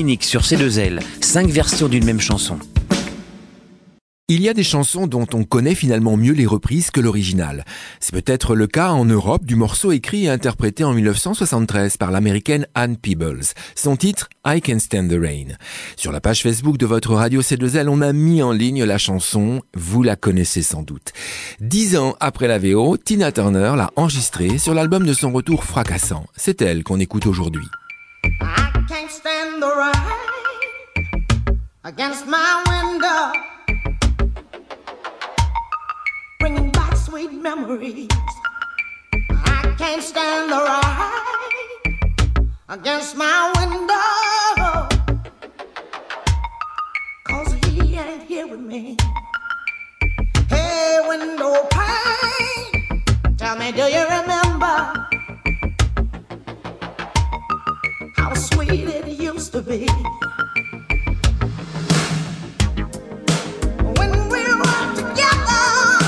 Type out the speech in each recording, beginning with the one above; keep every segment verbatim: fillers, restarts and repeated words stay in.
unique sur C deux L, cinq versions d'une même chanson. Il y a des chansons dont on connaît finalement mieux les reprises que l'original. C'est peut-être le cas en Europe du morceau écrit et interprété en dix-neuf cent soixante-treize par l'américaine Ann Peebles. Son titre, I Can't Stand the Rain. Sur la page Facebook de votre radio C deux L, on a mis en ligne la chanson, vous la connaissez sans doute. Dix ans après la V O, Tina Turner l'a enregistrée sur l'album de son retour fracassant. C'est elle qu'on écoute aujourd'hui. I can't stand the rain against my window, bringing back sweet memories. I can't stand the rain against my window, 'cause he ain't here with me. Hey, window pane, tell me, do you remember how sweet it used to be? When we were together,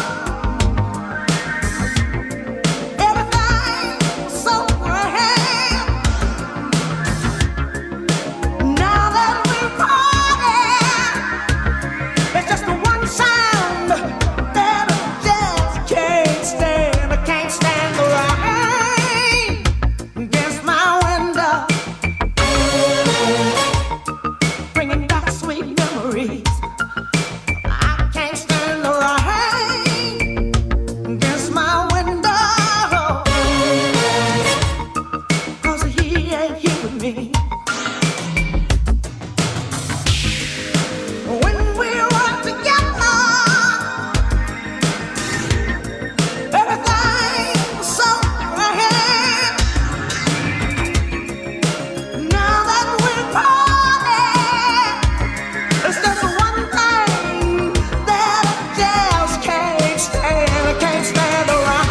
everything was so grand. Now that we're parted, it's just the one sound that I just can't stand. I can't stand the rain against my window, bringing back sweet memories. I can't stand the rain against my window, 'cause he ain't here with me. When we were together, everything was so grand. Now that we're parted, it's just one thing that I just can't stand. I can't stand the rain.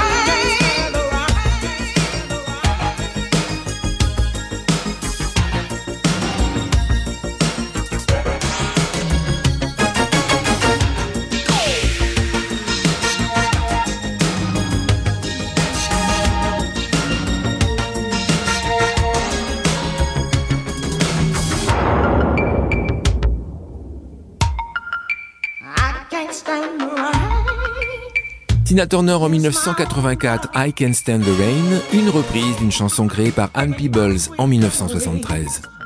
I can't stand the rain. Tina Turner en dix-neuf cent quatre-vingt-quatre, I Can't Stand the Rain, une reprise d'une chanson créée par Ann Peebles en dix-neuf cent soixante-treize.